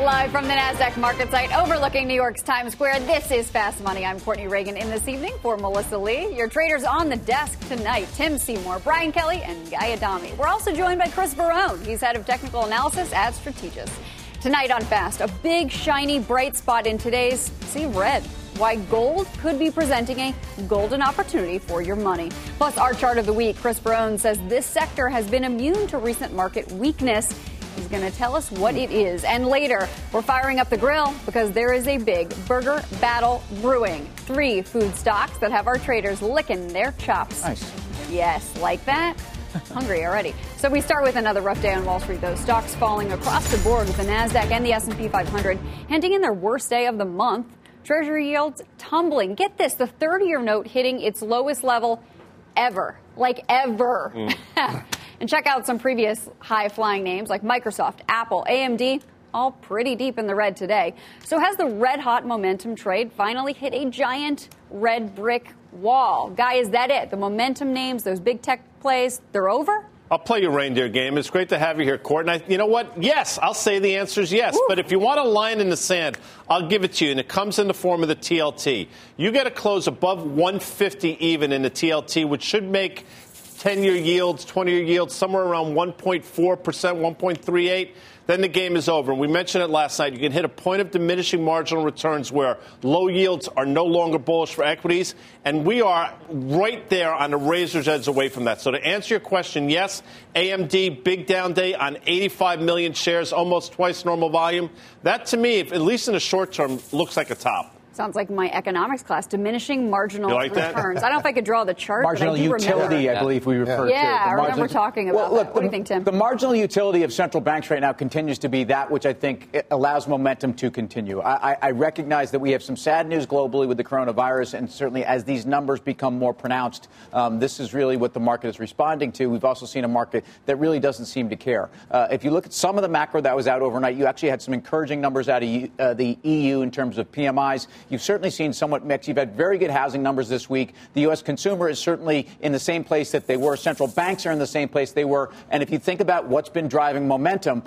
Live from the NASDAQ market site overlooking New York's Times Square. This is Fast Money. I'm Courtney Reagan in this evening for Melissa Lee. Your traders on the desk tonight, Tim Seymour, Brian Kelly, and Guy Adami. We're also joined by Chris Barone. He's head of technical analysis at Strategis. Tonight on Fast, a big, shiny, bright spot in today's Sea Red. Why gold could be presenting a golden opportunity for your money. Plus, our chart of the week. Chris Barone says this sector has been immune to recent market weakness. He's going to tell us what it is. And later, we're firing up the grill because there is a big burger battle brewing. 3 food stocks that have our traders licking their chops. Nice. Yes, like that. Hungry already. So we start with another rough day on Wall Street, though. Stocks falling across the board with the NASDAQ and the S&P 500 handing in their worst day of the month. Treasury yields tumbling. Get this, the 30-year note hitting its lowest level ever. Like ever. And check out some previous high-flying names like Microsoft, Apple, AMD, all pretty deep in the red today. So has the red-hot momentum trade finally hit a giant red brick wall? Guy, is that it? The momentum names, those big tech plays, they're over? I'll play your reindeer game. It's great to have you here, Court. And you know what? Yes, I'll say the answer is yes. Ooh. But if you want a line in the sand, I'll give it to you. And it comes in the form of the TLT. You got to close above 150 even in the TLT, which should make 10-year yields, 20-year yields somewhere around 1.4%, 1.38. Then the game is over. And we mentioned it last night. You can hit a point of diminishing marginal returns where low yields are no longer bullish for equities. And we are right there on the razor's edge away from that. So to answer your question, yes, AMD, big down day on 85 million shares, almost twice normal volume. That, to me, at least in the short term, looks like a top. Sounds like my economics class, diminishing marginal like returns. I don't know if I could draw the chart, marginal but I do utility, remember. I believe we refer to. Yeah, I remember talking about that. What do you think, Tim? The marginal utility of central banks right now continues to be that which I think allows momentum to continue. I recognize that we have some sad news globally with the coronavirus, and certainly as these numbers become more pronounced, this is really what the market is responding to. We've also seen a market that really doesn't seem to care. If you look at some of the macro that was out overnight, you actually had some encouraging numbers out of the EU in terms of PMIs. You've certainly seen somewhat mixed. You've had very good housing numbers this week. The U.S. consumer is certainly in the same place that they were. Central banks are in the same place they were. And if you think about what's been driving momentum,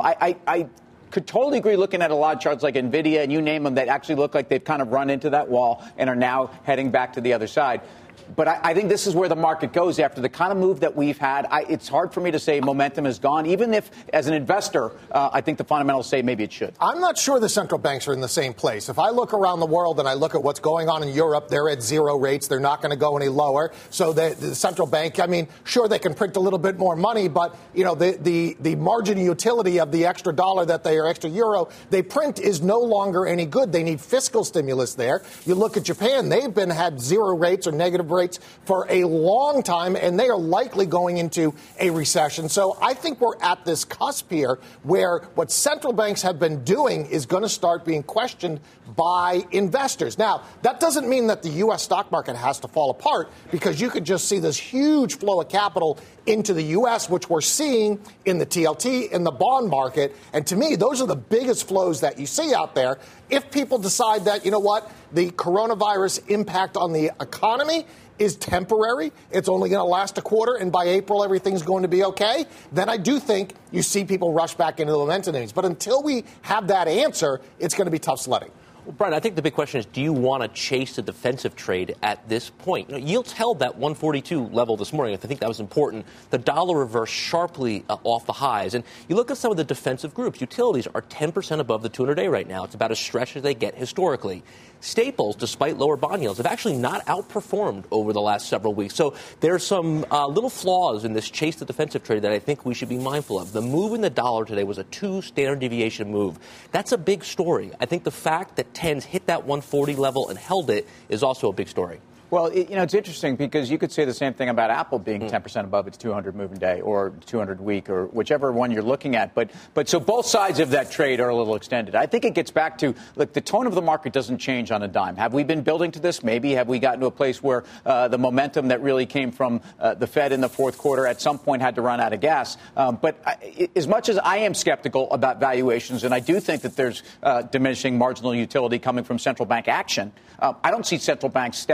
I could totally agree looking at a lot of charts like NVIDIA and you name them that actually look like they've kind of run into that wall and are now heading back to the other side. But I think this is where the market goes after the kind of move that we've had. It's hard for me to say momentum is gone, even if, as an investor, I think the fundamentals say maybe it should. I'm not sure the central banks are in the same place. If I look around the world and I look at what's going on in Europe, they're at zero rates. They're not going to go any lower. So the central bank, I mean, sure, they can print a little bit more money, but, you know, the margin utility of the extra dollar that they or extra euro they print is no longer any good. They need fiscal stimulus there. You look at Japan, they've had zero rates or negative rates for a long time, and they are likely going into a recession. So I think we're at this cusp here where what central banks have been doing is going to start being questioned by investors. Now, that doesn't mean that the U.S. stock market has to fall apart, because you could just see this huge flow of capital into the U.S., which we're seeing in the TLT, in the bond market. And to me, those are the biggest flows that you see out there. If people decide that, you know what, the coronavirus impact on the economy is temporary, it's only going to last a quarter, and by April everything's going to be okay, then I do think you see people rush back into the momentum names. But until we have that answer, it's going to be tough sledding. Well, Brian, I think the big question is, do you want to chase a defensive trade at this point? You know, yields held that 142 level this morning. I think that was important. The dollar reversed sharply off the highs. And you look at some of the defensive groups. Utilities are 10% above the 200-day right now. It's about as stretched as they get historically. Staples, despite lower bond yields, have actually not outperformed over the last several weeks. So there's some little flaws in this chase the defensive trade that I think we should be mindful of. The move in the dollar today was a 2 standard deviation move. That's a big story. I think the fact that 10s hit that 140 level and held it is also a big story. Well, it's interesting because you could say the same thing about Apple being 10% above its 200 moving day or 200 week or whichever one you're looking at. But so both sides of that trade are a little extended. I think it gets back to, look, the tone of the market doesn't change on a dime. Have we been building to this? Maybe. Have we gotten to a place where the momentum that really came from the Fed in the fourth quarter at some point had to run out of gas? But as much as I am skeptical about valuations, and I do think that there's diminishing marginal utility coming from central bank action, I don't see central banks stepping back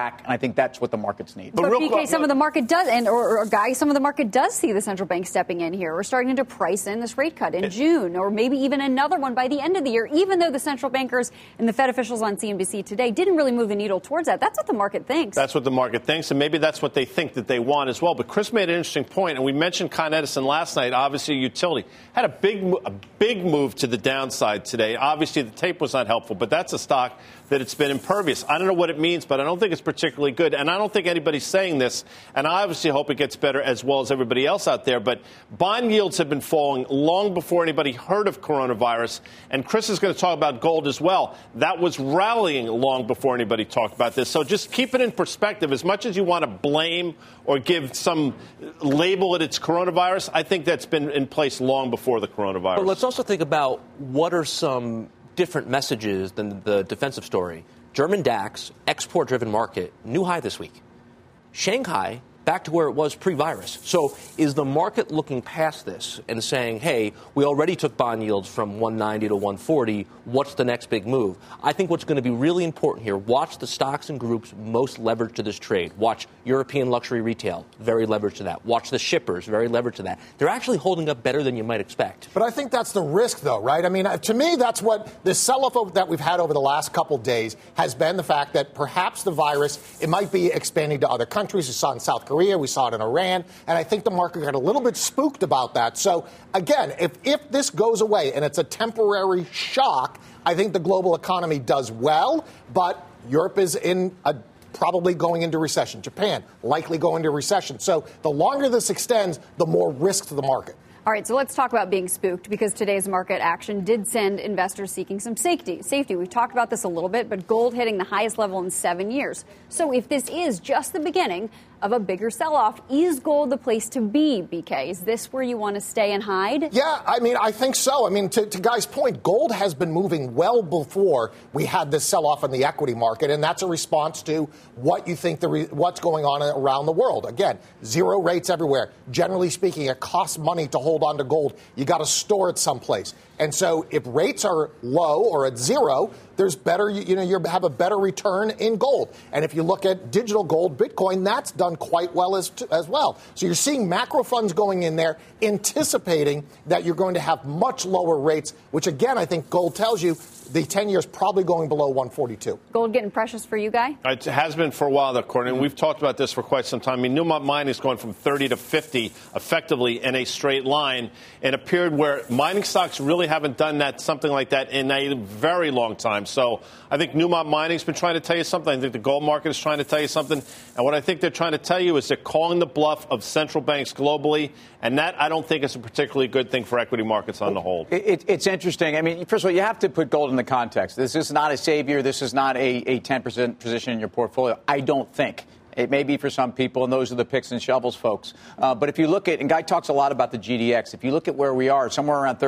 back, and I think that's what the markets need. But BK, some of the market does, or Guy, some of the market does see the central bank stepping in here. We're starting to price in this rate cut in June, or maybe even another one by the end of the year, even though the central bankers and the Fed officials on CNBC today didn't really move the needle towards that. That's what the market thinks. That's what the market thinks, and maybe that's what they think that they want as well. But Chris made an interesting point, and we mentioned Con Edison last night. Obviously, utility had a big move to the downside today. Obviously, the tape was not helpful, but that's a stock that it's been impervious. I don't know what it means, but I don't think it's particularly good. And I don't think anybody's saying this. And I obviously hope it gets better as well as everybody else out there. But bond yields have been falling long before anybody heard of coronavirus. And Chris is going to talk about gold as well. That was rallying long before anybody talked about this. So just keep it in perspective. As much as you want to blame or give some label that it's coronavirus, I think that's been in place long before the coronavirus. But let's also think about what are some different messages than the defensive story. German DAX, export-driven market, new high this week. Shanghai, back to where it was pre-virus. So is the market looking past this and saying, hey, we already took bond yields from 190 to 140. What's the next big move? I think what's going to be really important here, watch the stocks and groups most leveraged to this trade. Watch European luxury retail, very leveraged to that. Watch the shippers, very leveraged to that. They're actually holding up better than you might expect. But I think that's the risk, though, right? I mean, to me, that's what the sell-off that we've had over the last couple days has been, the fact that perhaps the virus, it might be expanding to other countries. We saw it in South Korea. We saw it in Iran. And I think the market got a little bit spooked about that. So, again, if this goes away and it's a temporary shock, I think the global economy does well. But Europe is probably going into recession. Japan likely going into recession. So the longer this extends, the more risk to the market. All right, so let's talk about being spooked, because today's market action did send investors seeking some safety. We've talked about this a little bit, but gold hitting the highest level in 7 years. So if this is just the beginning of a bigger sell-off, is gold the place to be, BK? Is this where you want to stay and hide? Yeah, I mean, I think so. I mean, to Guy's point, gold has been moving well before we had this sell-off in the equity market, and that's a response to what you think what's going on around the world. Again, zero rates everywhere. Generally speaking, it costs money to hold on to gold. You got to store it someplace. And so if rates are low or at zero, there's better, you have a better return in gold. And if you look at digital gold, Bitcoin, that's done quite well as well. So you're seeing macro funds going in there, anticipating that you're going to have much lower rates, which, again, I think gold tells you the 10 years probably going below 142. Gold getting precious for you, Guy? It has been for a while, though, Courtney. And we've talked about this for quite some time. I mean, Newmont Mining is going from 30 to 50 effectively in a straight line in a period where mining stocks really haven't done something like that in a very long time. So I think Newmont Mining's been trying to tell you something. I think the gold market is trying to tell you something. And what I think they're trying to tell you is they're calling the bluff of central banks globally. And that, I don't think, is a particularly good thing for equity markets on the whole. It's interesting. I mean, first of all, you have to put gold in the context. This is not a savior. This is not a 10% position in your portfolio, I don't think. It may be for some people, and those are the picks and shovels folks. But if you look at, and Guy talks a lot about the GDX, if you look at where we are, somewhere around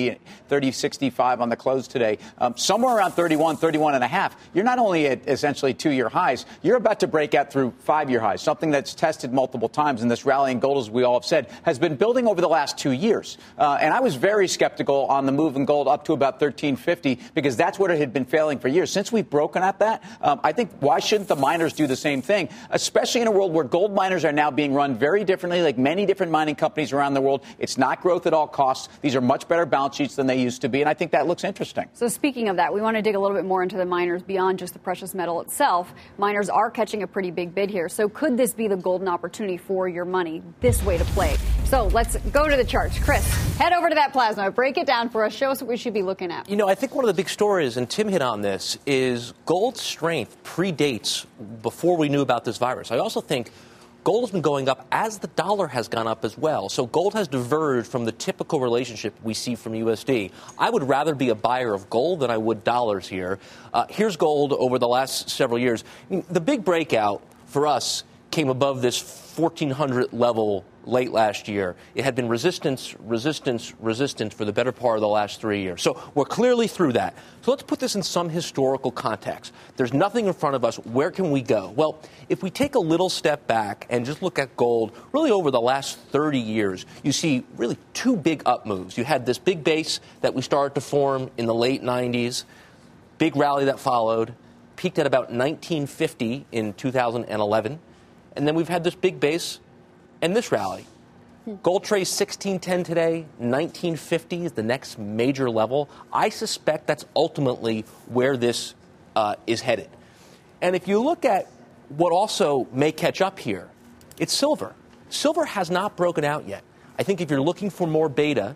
30.65 on the close today, somewhere around 31 and a half, you're not only at essentially 2-year highs, you're about to break out through 5-year highs, something that's tested multiple times. And this rally in gold, as we all have said, has been building over the last 2 years. And I was very skeptical on the move in gold up to about 1350, because that's what it had been failing for years. Since we've broken at that, I think why shouldn't the miners do the same thing? Especially in a world where gold miners are now being run very differently, like many different mining companies around the world. It's not growth at all costs. These are much better balance sheets than they used to be, and I think that looks interesting. So speaking of that, we want to dig a little bit more into the miners beyond just the precious metal itself. Miners are catching a pretty big bid here. So could this be the golden opportunity for your money, this way to play? So let's go to the charts. Chris, head over to that plasma. Break it down for us. Show us what we should be looking at. I think one of the big stories, and Tim hit on this, is gold's strength predates before we knew about this virus. I also think gold has been going up as the dollar has gone up as well. So gold has diverged from the typical relationship we see from USD. I would rather be a buyer of gold than I would dollars here. Here's gold over the last several years. The big breakout for us came above this 1,400 level late last year. It had been resistance for the better part of the last 3 years. So we're clearly through that. So let's put this in some historical context. There's nothing in front of us. Where can we go? Well, if we take a little step back and just look at gold, really over the last 30 years, you see really two big up moves. You had this big base that we started to form in the late 90s, big rally that followed, peaked at about 1950 in 2011. And then we've had this big base and this rally. Gold trades 1610 today, 1950 is the next major level. I suspect that's ultimately where this is headed. And if you look at what also may catch up here, it's silver. Silver has not broken out yet. I think if you're looking for more beta,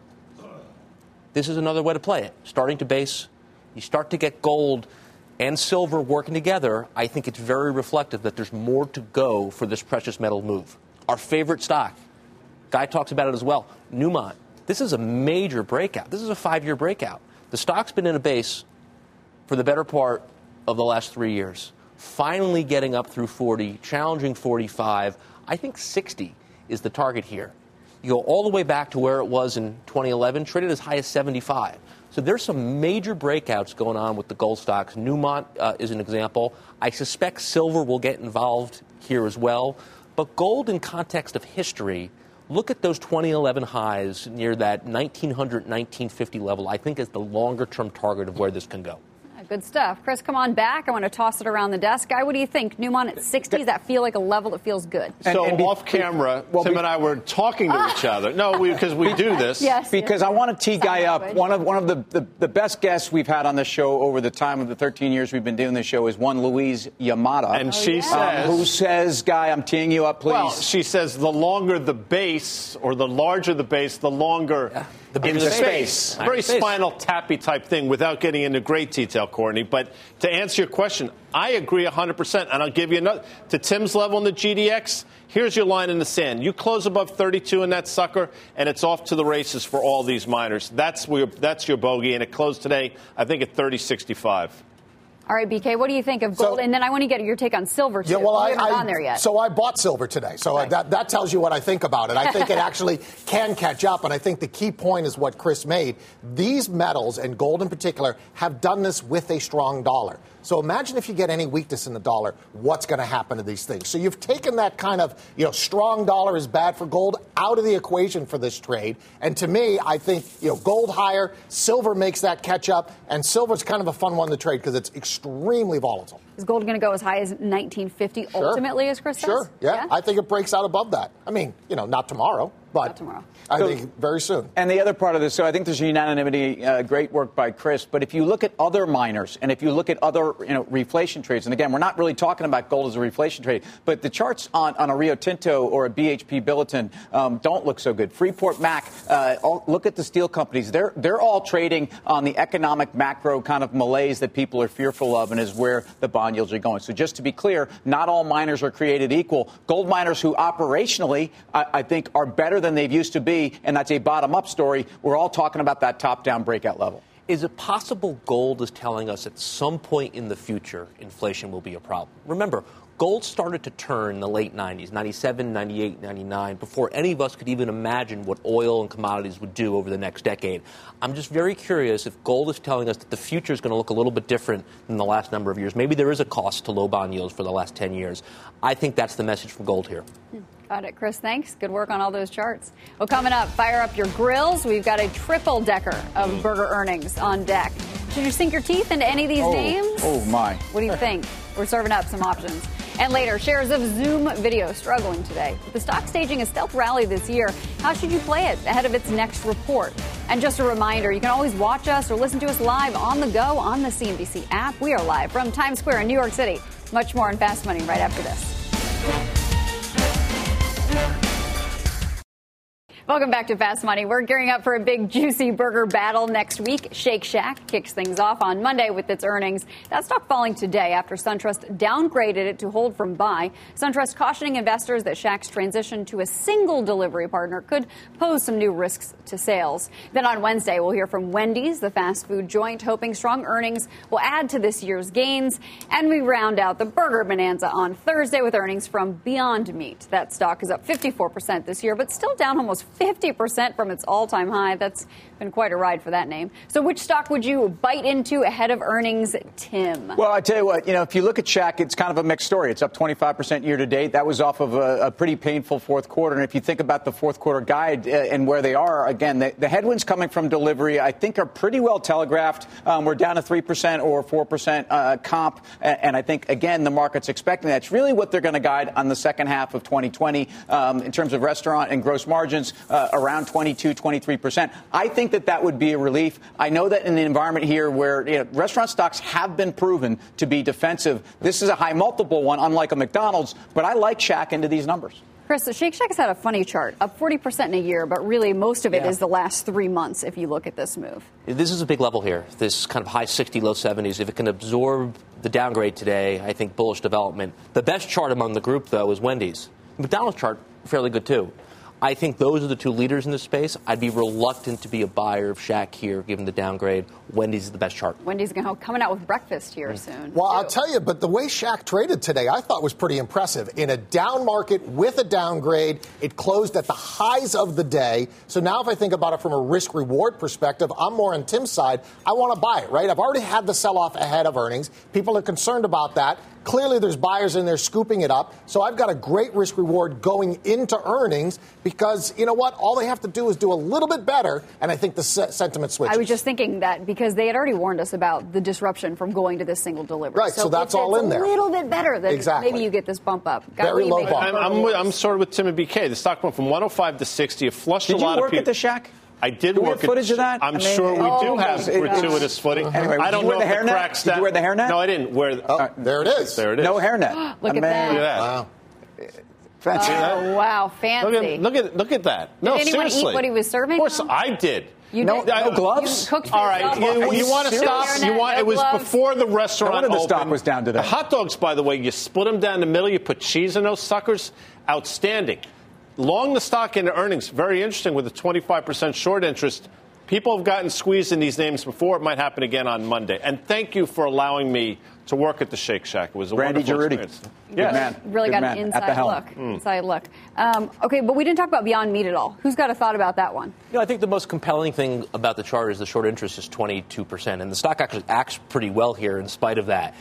this is another way to play it. Starting to base, you start to get gold and silver working together. I think it's very reflective that there's more to go for this precious metal move. Our favorite stock, Guy talks about it as well, Newmont. This is a major breakout. This is a 5-year breakout. The stock's been in a base for the better part of the last 3 years. Finally getting up through 40, challenging 45. I think 60 is the target here. You go all the way back to where it was in 2011, traded as high as 75. So there's some major breakouts going on with the gold stocks. Newmont is an example. I suspect silver will get involved here as well. But gold in context of history, look at those 2011 highs near that 1900, 1950 level, I think is the longer-term target of where this can go. Good stuff. Chris, come on back. I want to toss it around the desk. Guy, what do you think? Newmont at 60, does that feel like a level that feels good? So off camera, Tim and I were talking to each other. No, because we do this. Yes. Because I want to tee Guy up. One of the best guests we've had on the show over the time of the 13 years we've been doing this show is one Louise Yamada. And she says... who says, Guy, I'm teeing you up, please. Well, she says the longer the base or the larger the base, the longer... Yeah. In space. Very Spinal Tappy type thing without getting into great detail, Courtney. But to answer your question, I agree 100%. And I'll give you another. To Tim's level in the GDX, here's your line in the sand. You close above 32 in that sucker, and it's off to the races for all these miners. That's your bogey. And it closed today, I think, at 30.65. All right, BK, what do you think of gold? And then I want to get your take on silver, too. Yeah, well, I haven't gone there yet. So I bought silver today. So okay. that tells you what I think about it. I think it actually can catch up. And I think the key point is what Chris made. These metals, and gold in particular, have done this with a strong dollar. So imagine if you get any weakness in the dollar, what's going to happen to these things? So you've taken that kind of, strong dollar is bad for gold out of the equation for this trade. And to me, I think, gold higher, silver makes that catch up, and silver's kind of a fun one to trade because it's extremely volatile. Is gold going to go as high as 1950 ultimately, as Chris says? Sure, yeah. I think it breaks out above that. I mean, not tomorrow, but not tomorrow. I think very soon. And the other part of this, so I think there's unanimity, great work by Chris, but if you look at other miners and if you look at other, reflation trades, and again, we're not really talking about gold as a reflation trade, but the charts on a Rio Tinto or a BHP Billiton don't look so good. Freeport Mac, look at the steel companies. They're all trading on the economic macro kind of malaise that people are fearful of and is where the bond yields are going. So just to be clear, not all miners are created equal. Gold miners who operationally, I think, are better than they've used to be, and that's a bottom-up story. We're all talking about that top-down breakout level. Is it possible gold is telling us at some point in the future inflation will be a problem? Remember, gold started to turn in the late 90s, 97, 98, 99, before any of us could even imagine what oil and commodities would do over the next decade. I'm just very curious if gold is telling us that the future is going to look a little bit different than the last number of years. Maybe there is a cost to low bond yields for the last 10 years. I think that's the message from gold here. Got it, Chris. Thanks. Good work on all those charts. Well, coming up, fire up your grills. We've got a triple-decker of burger earnings on deck. Should you sink your teeth into any of these names? Oh, my. What do you think? We're serving up some options. And later, shares of Zoom Video struggling today. With the stock staging a stealth rally this year, how should you play it ahead of its next report? And just a reminder, you can always watch us or listen to us live on the go on the CNBC app. We are live from Times Square in New York City. Much more on Fast Money right after this. Welcome back to Fast Money. We're gearing up for a big, juicy burger battle next week. Shake Shack kicks things off on Monday with its earnings. That stock falling today after SunTrust downgraded it to hold from buy. SunTrust cautioning investors that Shack's transition to a single delivery partner could pose some new risks to sales. Then on Wednesday, we'll hear from Wendy's, the fast food joint, hoping strong earnings will add to this year's gains. And we round out the burger bonanza on Thursday with earnings from Beyond Meat. That stock is up 54% this year, but still down almost 50% from its all-time high. That's been quite a ride for that name. So which stock would you bite into ahead of earnings, Tim? Well, I tell you what, if you look at Shack, it's kind of a mixed story. It's up 25% year to date. That was off of a pretty painful fourth quarter. And if you think about the fourth quarter guide and where they are, again, the headwinds coming from delivery, I think, are pretty well telegraphed. We're down to 3% or 4% comp. And I think, again, the market's expecting that. It's really what they're going to guide on the second half of 2020 in terms of restaurant and gross margins around 22, 23%. I think that would be a relief. I know that in the environment here where restaurant stocks have been proven to be defensive, this is a high multiple one, unlike a McDonald's, but I like Shack into these numbers. Chris, the Shake Shack has had a funny chart, up 40% in a year, but really most of it is the last 3 months if you look at this move. This is a big level here, this kind of high 60, low 70s. If it can absorb the downgrade today, I think bullish development. The best chart among the group, though, is Wendy's. McDonald's chart, fairly good, too. I think those are the two leaders in this space. I'd be reluctant to be a buyer of Shack here, given the downgrade. Wendy's is the best chart. Wendy's coming out with breakfast here soon. Well, I'll tell you, but the way Shack traded today, I thought was pretty impressive. In a down market with a downgrade, it closed at the highs of the day. So now if I think about it from a risk-reward perspective, I'm more on Tim's side. I want to buy it, right? I've already had the sell-off ahead of earnings. People are concerned about that. Clearly, there's buyers in there scooping it up. So I've got a great risk reward going into earnings because, you know what? All they have to do is do a little bit better. And I think the sentiment switches. I was just thinking that because they had already warned us about the disruption from going to this single delivery. Right, so that's all in there. A little bit better than maybe you get this bump up. Very low bump. I'm sort of with Tim and BK. The stock went from 105 to 60. It flushed a lot of people. Did you work at the Shack? I did do we work have footage of that? I'm sure we do have gratuitous footing. Anyway, I don't know if the cracks Did you wear the hairnet? No, I didn't wear. There it is. There it is. No hairnet. Look at that. Look at that. Wow. Fancy. Oh, wow, fancy. Look at that. No, did anyone seriously. eat what he was serving? Of course, I did. No gloves? You cooked for All right, yourself? you want to stop? It was before the restaurant opened. The stock opened. was down to that. The hot dogs, by the way, you split them down the middle. You put cheese in those suckers. Outstanding. Long the stock into earnings. Very interesting with a 25% short interest. People have gotten squeezed in these names before. It might happen again on Monday. And thank you for allowing me to work at the Shake Shack. It was a Randy wonderful Giroudi. experience. Good man. Really Good got man. an At the inside helm. look. Inside look. Okay, but we didn't talk about Beyond Meat at all. Who's got a thought about that one? I think the most compelling thing about the chart is the short interest is 22%. And the stock actually acts pretty well here in spite of that.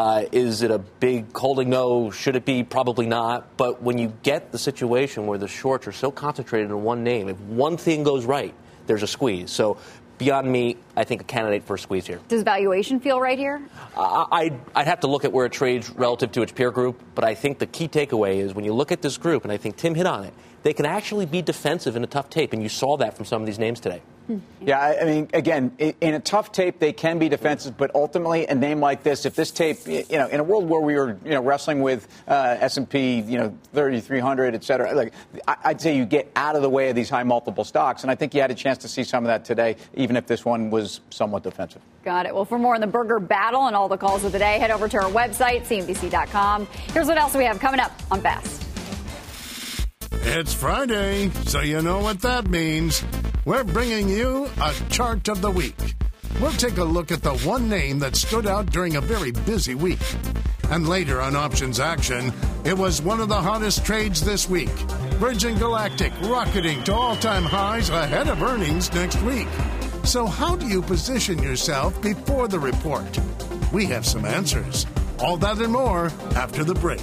Is it a big holding? No. Should it be? Probably not. But when you get the situation where the shorts are so concentrated in one name, if one thing goes right, there's a squeeze. So Beyond Meat, I think, a candidate for a squeeze here. Does valuation feel right here? I'd have to look at where it trades relative to its peer group, but I think the key takeaway is when you look at this group, and I think Tim hit on it, they can actually be defensive in a tough tape, and you saw that from some of these names today. Yeah, I mean, again, in a tough tape, they can be defensive, but ultimately, a name like this, if this tape, in a world where we were, wrestling with S&P, 3,300, et cetera, like, I'd say you get out of the way of these high multiple stocks, and I think you had a chance to see some of that today, even if this one was somewhat defensive. Got it. Well, for more on the burger battle and all the calls of the day, head over to our website, CNBC.com. Here's what else we have coming up on Fast. It's Friday, so you know what that means. We're bringing you a chart of the week. We'll take a look at the one name that stood out during a very busy week. And later on Options Action, it was one of the hottest trades this week. Virgin Galactic rocketing to all-time highs ahead of earnings next week. So how do you position yourself before the report? We have some answers. All that and more after the break.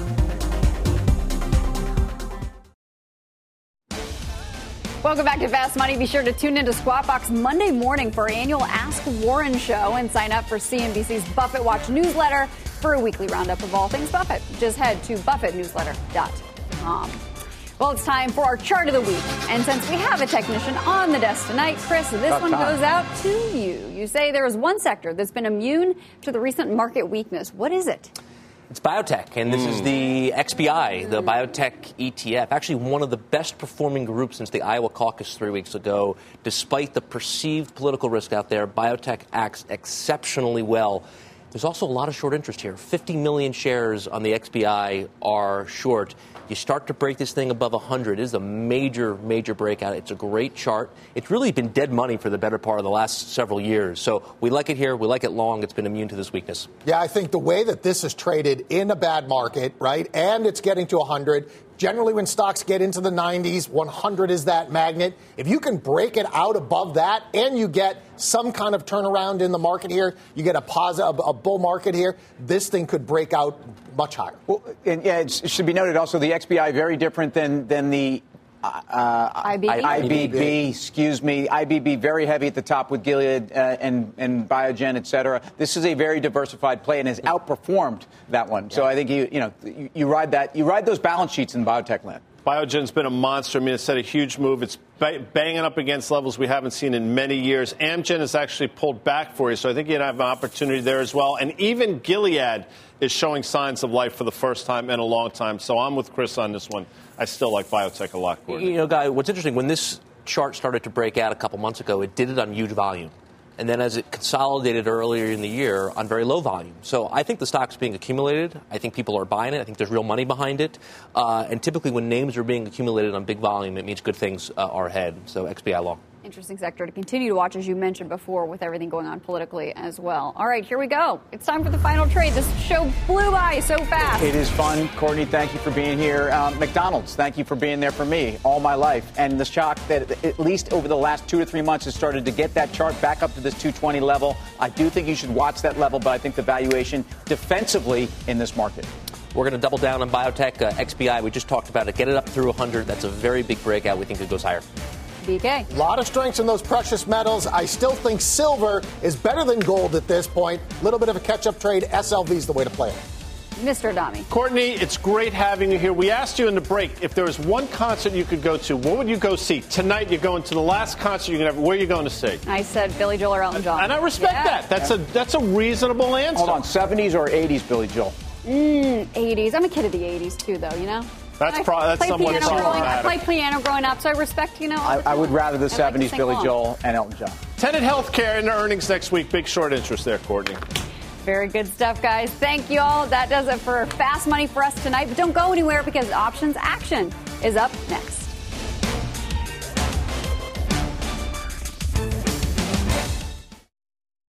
Welcome back to Fast Money. Be sure to tune into Squawk Box Monday morning for our annual Ask Warren show and sign up for CNBC's Buffett Watch newsletter for a weekly roundup of all things Buffett. Just head to buffettnewsletter.com. Well, it's time for our chart of the week. And since we have a technician on the desk tonight, Chris, this one goes out to you. You say there is one sector that's been immune to the recent market weakness. What is it? It's biotech, and this is the XBI, the biotech ETF. Actually, one of the best performing groups since the Iowa caucus 3 weeks ago. Despite the perceived political risk out there, biotech acts exceptionally well. There's also a lot of short interest here. 50 million shares on the XBI are short. You start to break this thing above 100. It is a major, major breakout. It's a great chart. It's really been dead money for the better part of the last several years. So we like it here. We like it long. It's been immune to this weakness. Yeah, I think the way that this is traded in a bad market, right, and it's getting to 100, generally when stocks get into the 90s, 100 is that magnet. If you can break it out above that and you get some kind of turnaround in the market here, you get a bull market here, this thing could break out much higher. Well, and yeah, it should be noted also the XBI very different than the IBB, excuse me. IBB very heavy at the top with Gilead and Biogen, et cetera. This is a very diversified play and has outperformed that one. Yeah. So I think you ride those balance sheets in biotech land. Biogen's been a monster. I mean, it's had a huge move. It's banging up against levels we haven't seen in many years. Amgen has actually pulled back for you, so I think you'd have an opportunity there as well. And even Gilead is showing signs of life for the first time in a long time. So I'm with Chris on this one. I still like biotech a lot, Courtney. Guy, what's interesting, when this chart started to break out a couple months ago, it did it on huge volume. And then as it consolidated earlier in the year on very low volume. So I think the stock's being accumulated. I think people are buying it. I think there's real money behind it. And typically when names are being accumulated on big volume, it means good things are ahead. So XBI long. Interesting sector to continue to watch, as you mentioned before, with everything going on politically as well. All right, here we go. It's time for the final trade. This show flew by so fast. It is fun. Courtney, thank you for being here. McDonald's, thank you for being there for me all my life. And the shock that at least over the last 2 to 3 months has started to get that chart back up to this 220 level. I do think you should watch that level, but I think the valuation defensively in this market. We're going to double down on biotech. XBI, we just talked about it. Get it up through 100. That's a very big breakout. We think it goes higher. BK. A lot of strengths in those precious metals. I still think silver is better than gold at this point. A little bit of a catch-up trade. SLV is the way to play it. Mr. Adami. Courtney, it's great having you here. We asked you in the break if there was one concert you could go to, what would you go see? Tonight you're going to the last concert you're going to have. Where are you going to see? I said Billy Joel or Elton John. And I respect that. That's a reasonable answer. Hold on, 70s or 80s Billy Joel? 80s. I'm a kid of the 80s, too, though, you know? That's somewhat problematic. I played piano growing up, so I respect, I would rather the 70s Billy Joel and Elton John. Tenet Healthcare in the earnings next week. Big short interest there, Courtney. Very good stuff, guys. Thank you all. That does it for Fast Money for us tonight. But don't go anywhere because options action is up next.